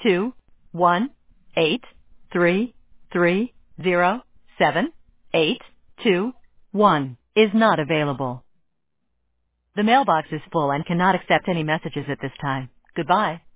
821 is not available. The mailbox is full and cannot accept any messages at this time. Goodbye.